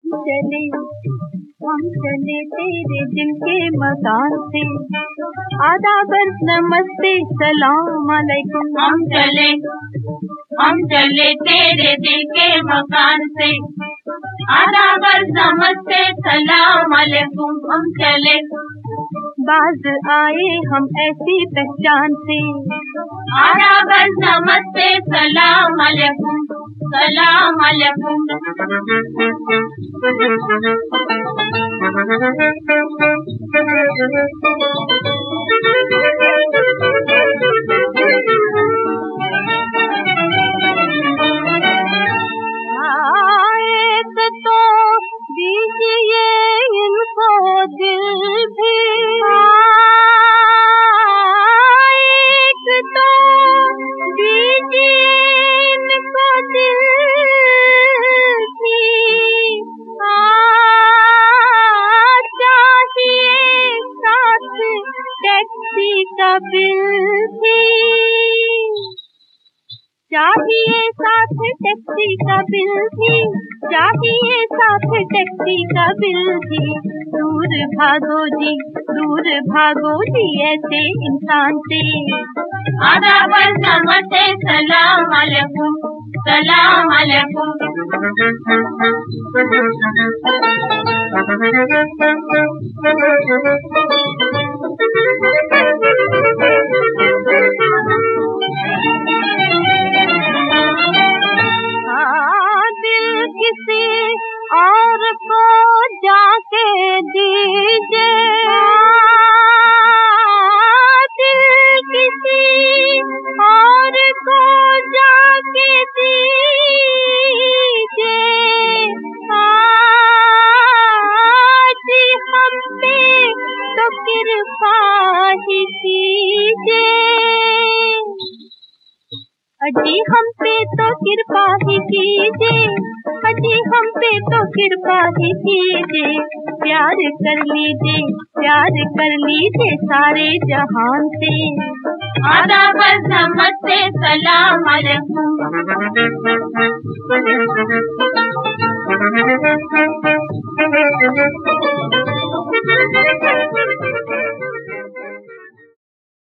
चले हम चले तेरे दिल के मकान से, आदाब नमस्ते सलाम अलैकुम। हम चले तेरे दिल के मकान से, आदाब नमस्ते सलाम अलैकुम। हम चले बाज आए हम ऐसी पहचान से, आदाब नमस्ते सलाम अलैकुम सलाम अलैकुम। एक तो दीजिए इनको दिल भी, एक तो दीजिए इनको दिल भी, चाहिए साथ टैक्सी का बिल भी, चाहिए साथ टैक्सी का बिल भी, चाहिए साथ टैक्सी का बिल भी। दूर भागो जी ऐसे इंसान से, आदाब नमस्ते सलाम अलैकुम सलाम अलैकुम। दिल किसी और को जाके दीजिए, दिल किसी और को जाके दीजिए, आज हम पे तो कृपा ही कीजिए, अजी हम पे तो कृपा ही कीजिए, अजी हम पे तो कृपा ही कीजिए। प्यार कर लीजिए सारे जहान से, आदाब नमस्ते सलाम अलैकुम।